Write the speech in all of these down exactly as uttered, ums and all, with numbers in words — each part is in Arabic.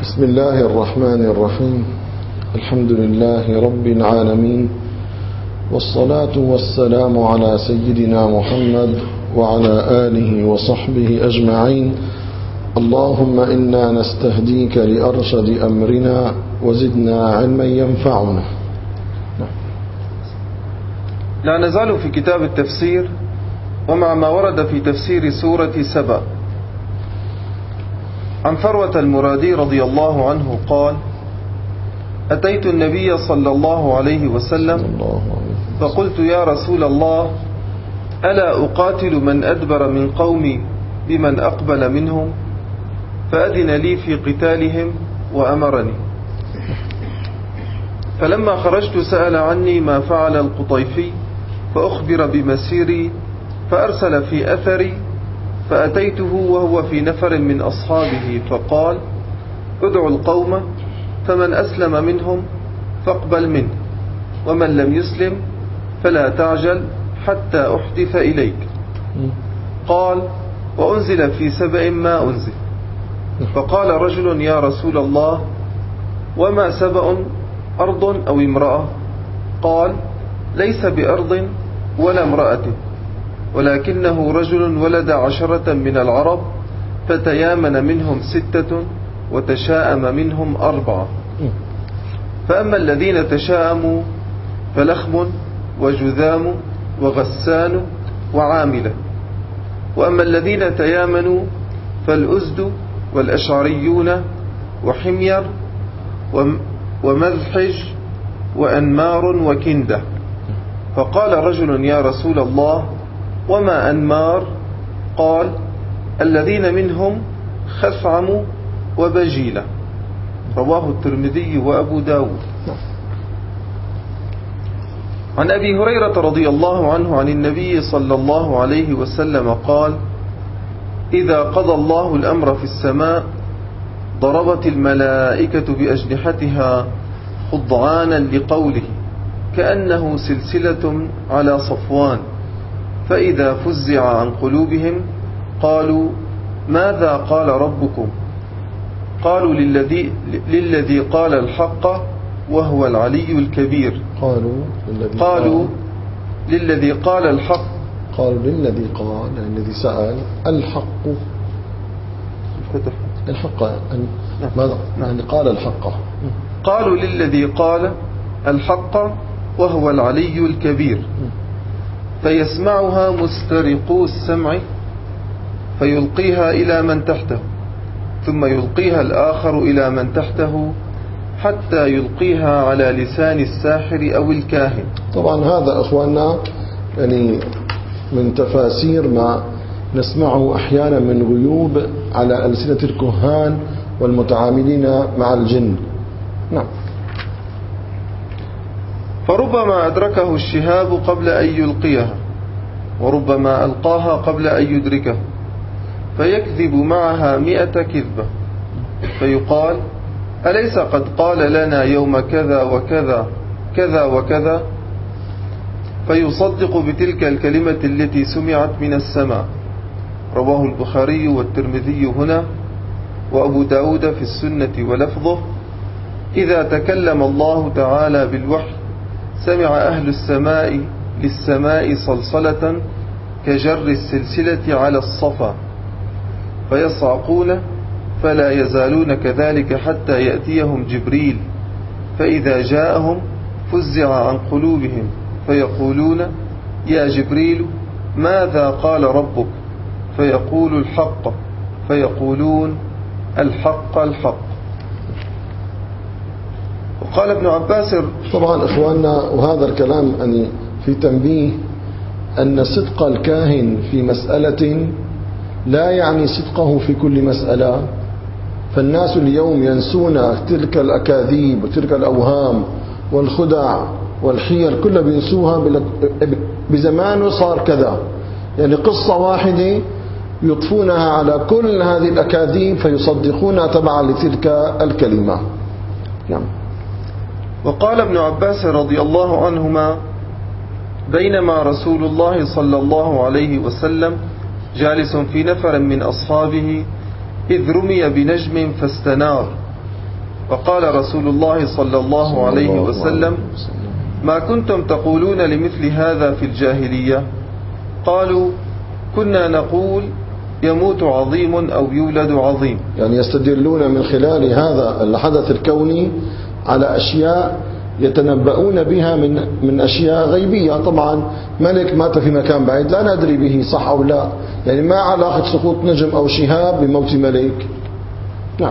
بسم الله الرحمن الرحيم. الحمد لله رب العالمين، والصلاة والسلام على سيدنا محمد وعلى آله وصحبه أجمعين. اللهم إنا نستهديك لأرشد أمرنا وزدنا علما ينفعنا. لا نزال في كتاب التفسير ومع ما ورد في تفسير سورة سبأ. عن فروة المرادي رضي الله عنه قال: أتيت النبي صلى الله عليه وسلم فقلت: يا رسول الله، ألا أقاتل من أدبر من قومي بمن أقبل منهم؟ فأذن لي في قتالهم وأمرني. فلما خرجت سأل عني ما فعل القطيفي، فأخبر بمسيري، فأرسل في أثري، فأتيته وهو في نفر من أصحابه، فقال: ادعوا القوم، فمن أسلم منهم فاقبل منه، ومن لم يسلم فلا تعجل حتى أحدث إليك. قال: وأنزل في سبأ ما أنزل. فقال رجل: يا رسول الله، وما سبأ، أرض أو امرأة؟ قال: ليس بأرض ولا امرأة، ولكنه رجل ولد عشرة من العرب، فتيامن منهم ستة وتشاءم منهم أربعة. فأما الذين تشاءموا فلخم وجذام وغسان وعاملة، وأما الذين تيامنوا فالأزد والأشعريون وحمير ومذحج وأنمار وكندة. فقال رجل: يا رسول الله، وما أنمار؟ قال: الذين منهم خثعم وبجيلة. رواه الترمذي وأبو داود. عن أبي هريرة رضي الله عنه عن النبي صلى الله عليه وسلم قال: إذا قضى الله الأمر في السماء ضربت الملائكة بأجنحتها خضعانا لقوله، كأنه سلسلة على صفوان، فإذا فزع عن قلوبهم قالوا: ماذا قال ربكم؟ قالوا: للذي, للذي قال الحق وهو العلي الكبير. قالوا للذي قالوا للذي قال الحق قالوا للذي قال الذي سأل الحق الحق ماذا يعني قال الحق. قالوا للذي قال الحق وهو العلي الكبير. فيسمعها مسترقو السمع فيلقيها إلى من تحته، ثم يلقيها الآخر إلى من تحته، حتى يلقيها على لسان الساحر أو الكاهن. طبعا هذا أخواننا يعني من تفاسير ما نسمعه أحيانا من غيوب على ألسنة الكهان والمتعاملين مع الجن. نعم. فربما أدركه الشهاب قبل أن يلقيها، وربما ألقاها قبل أن يدركه، فيكذب معها مئة كذبة، فيقال: أليس قد قال لنا يوم كذا وكذا كذا وكذا؟ فيصدق بتلك الكلمة التي سمعت من السماء. رواه البخاري والترمذي هنا، وأبو داود في السنة ولفظه: إذا تكلم الله تعالى بالوحي سمع أهل السماء للسماء صلصلة كجر السلسلة على الصفا، فيصعقون فلا يزالون كذلك حتى يأتيهم جبريل، فإذا جاءهم فزع عن قلوبهم، فيقولون: يا جبريل، ماذا قال ربك؟ فيقول: الحق. فيقولون: الحق الحق. وقال ابن عباس: طبعا إخواننا، وهذا الكلام أن في تنبيه أن صدق الكاهن في مسألة لا يعني صدقه في كل مسألة. فالناس اليوم ينسون تلك الأكاذيب وتلك الأوهام والخدع والحيل كلها بينسوها. بزمانه صار كذا، يعني قصة واحدة يضفونها على كل هذه الأكاذيب فيصدقونها تبعا لتلك الكلمة. يعني. وقال ابن عباس رضي الله عنهما: بينما رسول الله صلى الله عليه وسلم جالس في نفر من أصحابه إذ رمي بنجم فاستنار، وقال رسول الله صلى الله عليه وسلم: ما كنتم تقولون لمثل هذا في الجاهلية؟ قالوا: كنا نقول يموت عظيم أو يولد عظيم. يعني يستدلون من خلال هذا الحدث الكوني على أشياء يتنبؤون بها من من أشياء غيبية. طبعا ملك مات في مكان بعيد لا ندري به صح أو لا، يعني ما علاقة سقوط نجم أو شهاب بموت ملك. نعم.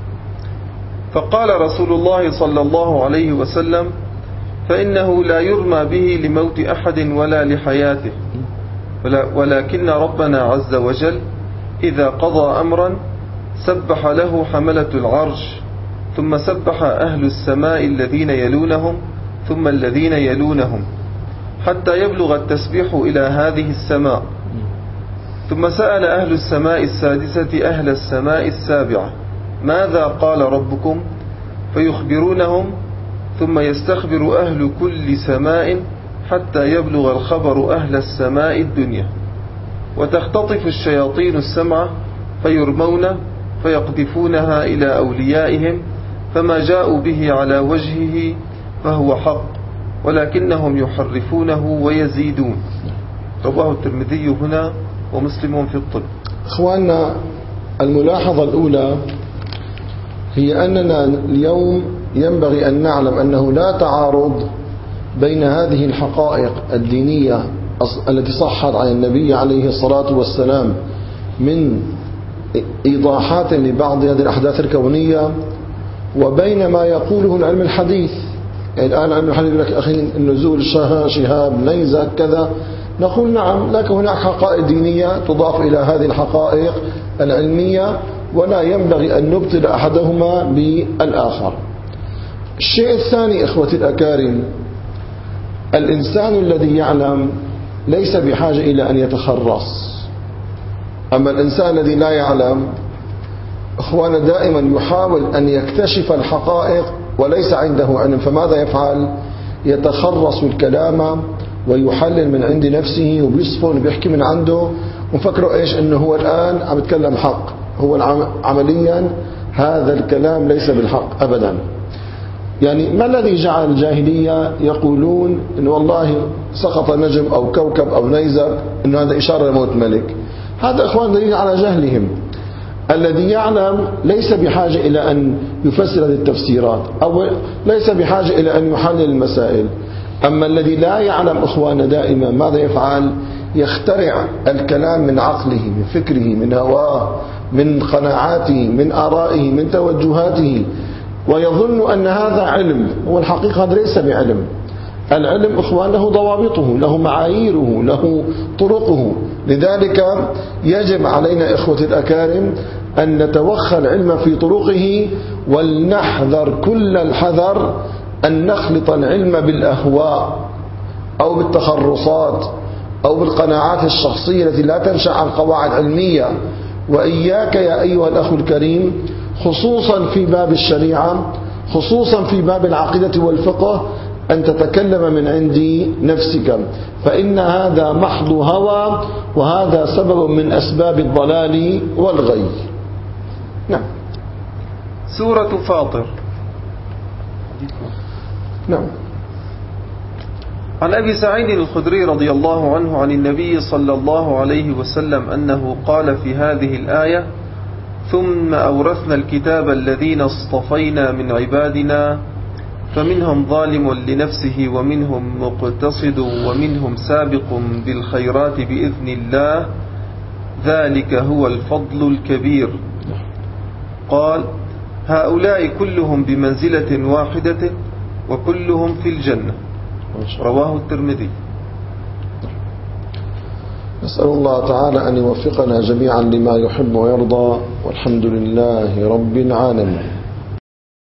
فقال رسول الله صلى الله عليه وسلم: فإنه لا يرمى به لموت أحد ولا لحياته، ولكن ربنا عز وجل إذا قضى أمرا سبح له حملة العرش، ثم سبح أهل السماء الذين يلونهم، ثم الذين يلونهم، حتى يبلغ التسبيح إلى هذه السماء. ثم سأل أهل السماء السادسة أهل السماء السابعة: ماذا قال ربكم؟ فيخبرونهم، ثم يستخبر أهل كل سماء حتى يبلغ الخبر أهل السماء الدنيا، وتختطف الشياطين السمع فيرمون فيقذفونها إلى أوليائهم، فما جاءوا به على وجهه فهو حق، ولكنهم يحرفونه ويزيدون. رواه الترمذي هنا ومسلم في الطب. إخواننا، الملاحظة الأولى هي أننا اليوم ينبغي أن نعلم أنه لا تعارض بين هذه الحقائق الدينية التي صحت عن النبي عليه الصلاة والسلام من إيضاحات لبعض هذه الأحداث الكونية وبين ما يقوله العلم الحديث. يعني الآن علم الحديث يقول لك أخي النزول شهاب نيزك كذا، نقول نعم، لكن هناك حقائق دينية تضاف إلى هذه الحقائق العلمية، ولا ينبغي أن نبطل أحدهما بالآخر. الشيء الثاني إخوتي الأكارم، الإنسان الذي يعلم ليس بحاجة إلى أن يتخرص. أما الإنسان الذي لا يعلم إخوانا دائما يحاول أن يكتشف الحقائق وليس عنده علم، فماذا يفعل؟ يتخرص الكلام ويحلل من عند نفسه وبيصفن وبيحكي من عنده وفكره إيش أنه هو الآن عم يتكلم حق. هو عمليا هذا الكلام ليس بالحق أبدا. يعني ما الذي جعل الجاهلية يقولون إن والله سقط نجم أو كوكب أو نيزك إنه هذا إشارة لموت ملك؟ هذا إخوان دليل على جهلهم. الذي يعلم ليس بحاجة إلى أن يفسر هذه التفسيرات أو ليس بحاجة إلى أن يحلل المسائل. أما الذي لا يعلم إخواننا دائما ماذا يفعل؟ يخترع الكلام من عقله، من فكره، من هواه، من قناعاته، من آرائه، من توجهاته، ويظن أن هذا علم. والحقيقة هذا ليس بعلم. العلم إخوان له ضوابطه، له معاييره، له طرقه. لذلك يجب علينا إخوة الأكارم أن نتوخى العلم في طرقه، ولنحذر كل الحذر أن نخلط العلم بالأهواء أو بالتخرصات أو بالقناعات الشخصية التي لا تنشأ عن قواعد علمية. وإياك يا أيها الأخ الكريم، خصوصا في باب الشريعة، خصوصا في باب العقيدة والفقه، أن تتكلم من عند نفسك، فإن هذا محض هوى، وهذا سبب من أسباب الضلال والغي. نعم. سورة فاطر. نعم. عن أبي سعيد الخدري رضي الله عنه عن النبي صلى الله عليه وسلم أنه قال في هذه الآية: ثم أورثنا الكتاب الذين اصطفينا من عبادنا فمنهم ظالم لنفسه ومنهم مقتصد ومنهم سابق بالخيرات بإذن الله، ذلك هو الفضل الكبير. قال: هؤلاء كلهم بمنزلة واحدة وكلهم في الجنة. رواه الترمذي. نسأل الله تعالى أن يوفقنا جميعا لما يحب ويرضى، والحمد لله رب العالمين.